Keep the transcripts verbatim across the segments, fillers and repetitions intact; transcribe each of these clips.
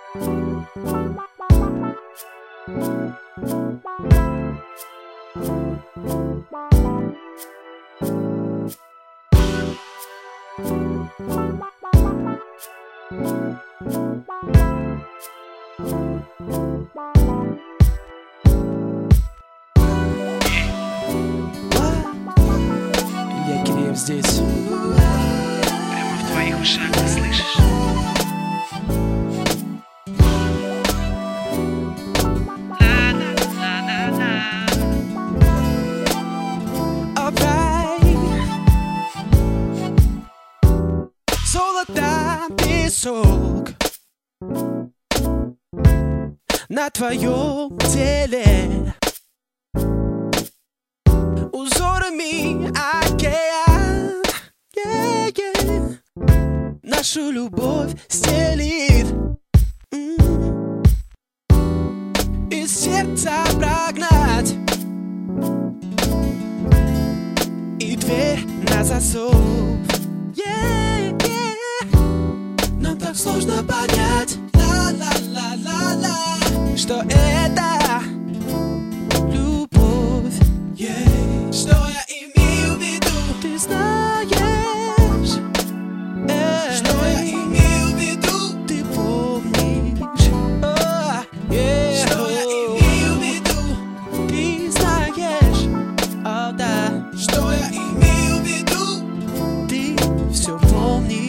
Илья Киреев здесь. Прямо в твоих ушах, ты слышишь? Золото, песок на твоем теле, узорами океан, yeah, yeah. Нашу любовь стелит, mm. Из сердца прогнать и дверь на засов. Нам так сложно понять, ла-ла-ла-ла-ла, что это любовь, yeah. Что я имею в виду, ты знаешь, yeah. Что я имею в виду, ты помнишь, oh, yeah. Что я имею в виду, ты знаешь, oh, да. Что я имею в виду, ты все помнишь.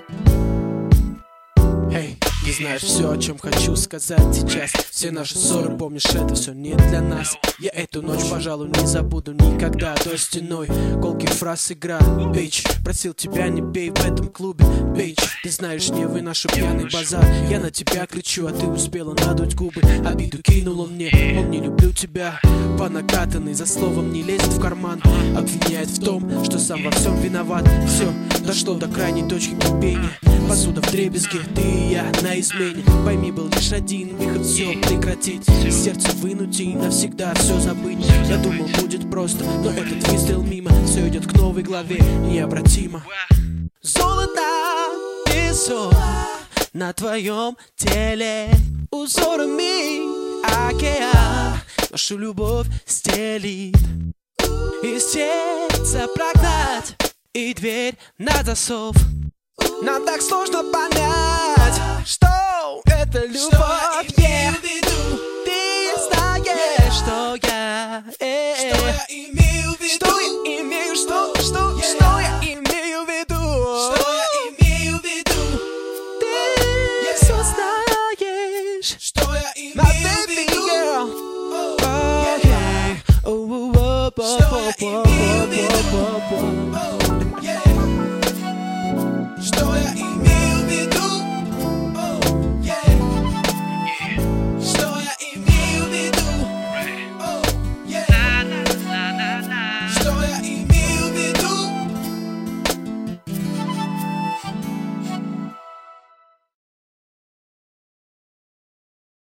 Эй, ты знаешь все, о чем хочу сказать сейчас. Все наши ссоры, помнишь, это все не для нас. Я эту ночь, пожалуй, не забуду никогда. До стеной колких фраз игра. Бич, просил тебя, не пей в этом клубе. Бич, ты знаешь, не выношу пьяный базар. Я на тебя кричу, а ты успела надуть губы. Обиду кинул он мне, мол, не люблю тебя. По накатанной, за словом не лезет в карман. Обвиняет в том, что сам во всем виноват. Все дошло до крайней точки кипения. Посуда вдребезги, ты и я на измене. Пойми, был лишь один выход, все прекратить. Сердце вынуть и навсегда все забыть. Я думал, будет просто, но этот выстрел мимо. Все идет к новой главе, необратимо. Золото, песок на твоем теле, узорами океан нашу любовь стелит. Из сердца прогнать и дверь на засов. Нам так сложно понять, что это любовь, yeah. Ты знаешь, что я, э, э. Что я имею в виду, что я имею, что, что, yeah. Что я имею в виду, что я имею в виду, ты yeah. Все знаешь, что я имею в виду, oh, yeah. Oh, oh, oh, oh, oh, oh.